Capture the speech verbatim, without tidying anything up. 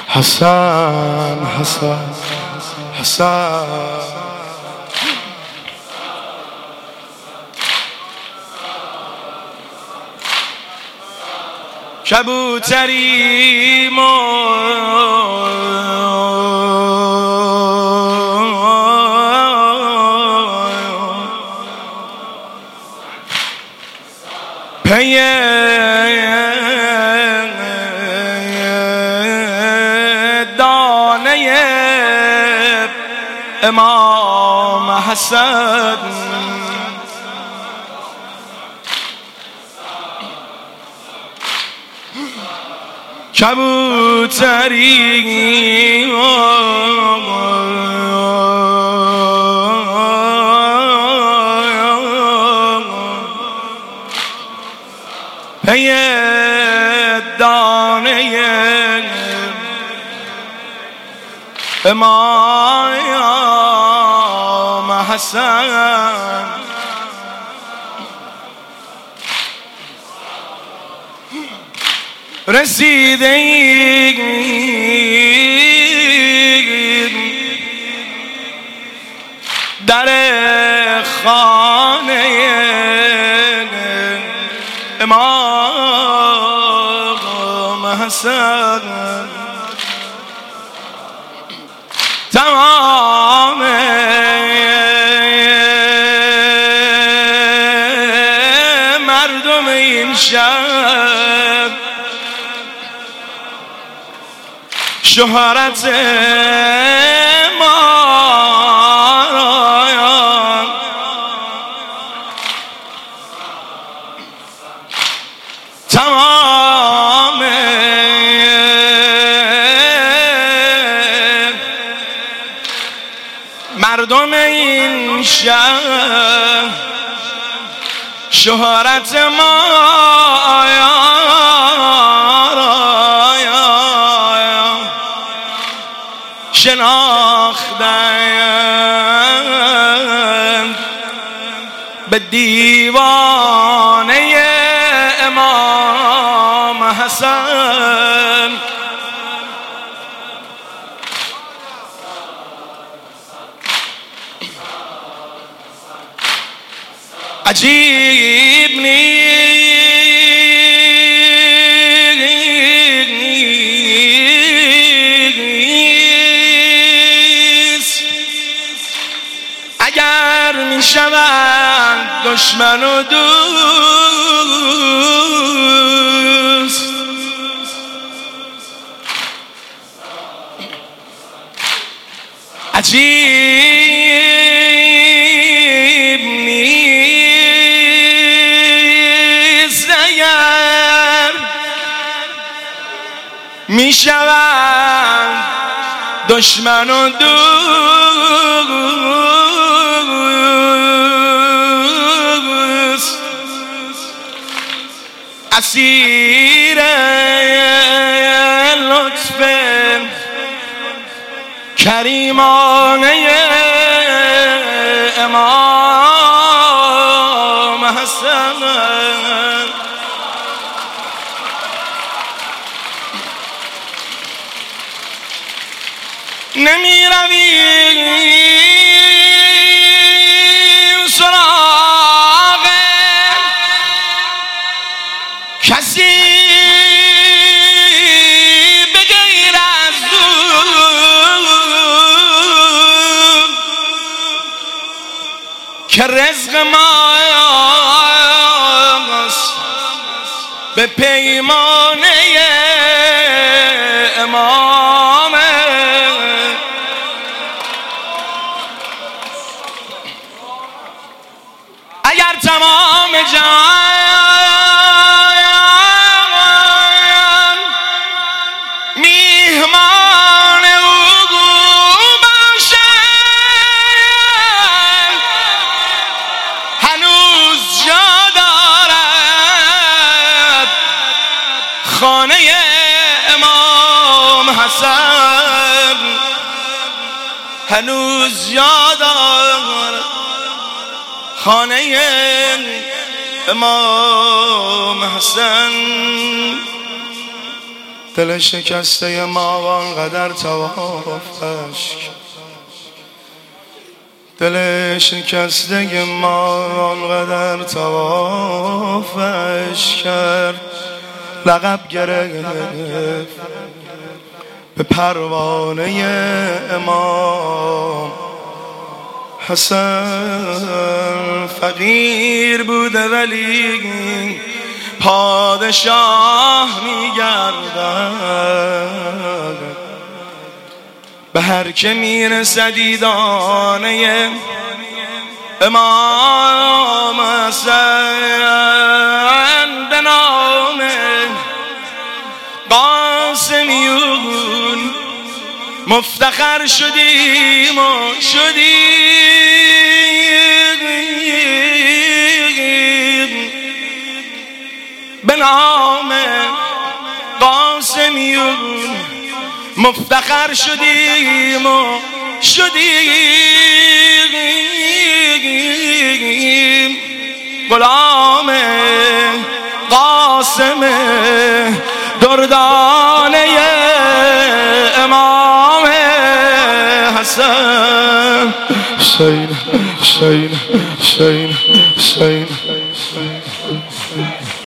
حسن حسن حسن کبوتری پی دانه امام حسن کبوتری پی دانه امام حسن رسیده در خانه امام حسن تمام مردم این شهر شهرت ما تمام مردم این شهر شهرت ما شناختند به دیوانه امام حسن عجیب نیست اگر می شوند دشمن و دوست عجیب نیست اگر می شوند دشمن و دوست اسیر لطف کریمانه امام حسن نمی رویم سراغ کسی به غیر از او که رزق ماست به پیمانه امام اگر تمام جهان میهمان او باشد هنوز جا دارد خانه امام حسن هنوز جا دارد خانه امام حسن دل شکسته ما آنقدر توافش، دل شکسته ما آنقدر توافش کرد. لقب گرفت به پروانه امام حسن، فقیر بوده ولی پادشاه میگردد، به هر که میرسد دیدانه امام حسن به نام قاسمیون مفتخر شدیم و شدیم، به نام قاسمیون مفتخر شدیم و شدیم، غلام قاسم دردانه امام حسن. حسین حسین حسین حسین